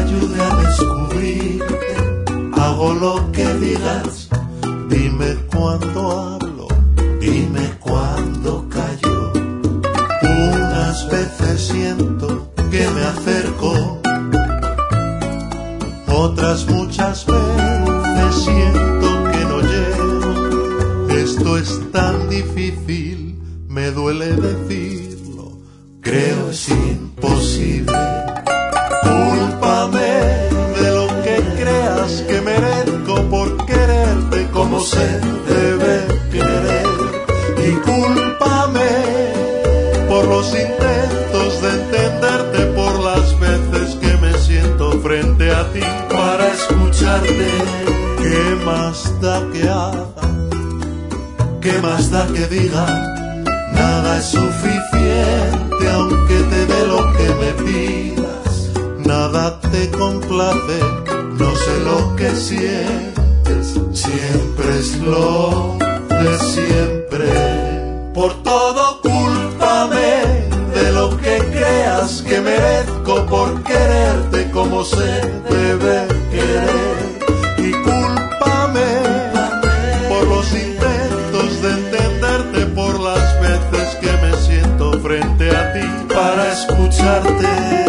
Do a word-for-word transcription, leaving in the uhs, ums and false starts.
ayude a descubrirte. Hago lo que digas, dime cuándo hablo, dime cuándo callo. Unas veces siento que me acerco, otras muchas veces siento que no llego. Esto es tan difícil, me duele decirlo, creo es imposible. Cúlpame de lo que creas que merezco por quererte como se debe querer. Y cúlpame por los intentos de entenderte, por las veces que me siento frente a ti para escucharte. ¿Qué más da que haga? ¿Qué más da que diga? Nada es suficiente aunque te dé lo que me pidas. Nada te complace, no sé lo que sientes. Siempre es lo de siempre. Por todo cúlpame de lo que creas que merezco por quererte como se debe querer. Y cúlpame por los intentos de entenderte, por las veces que me siento frente a ti para escucharte.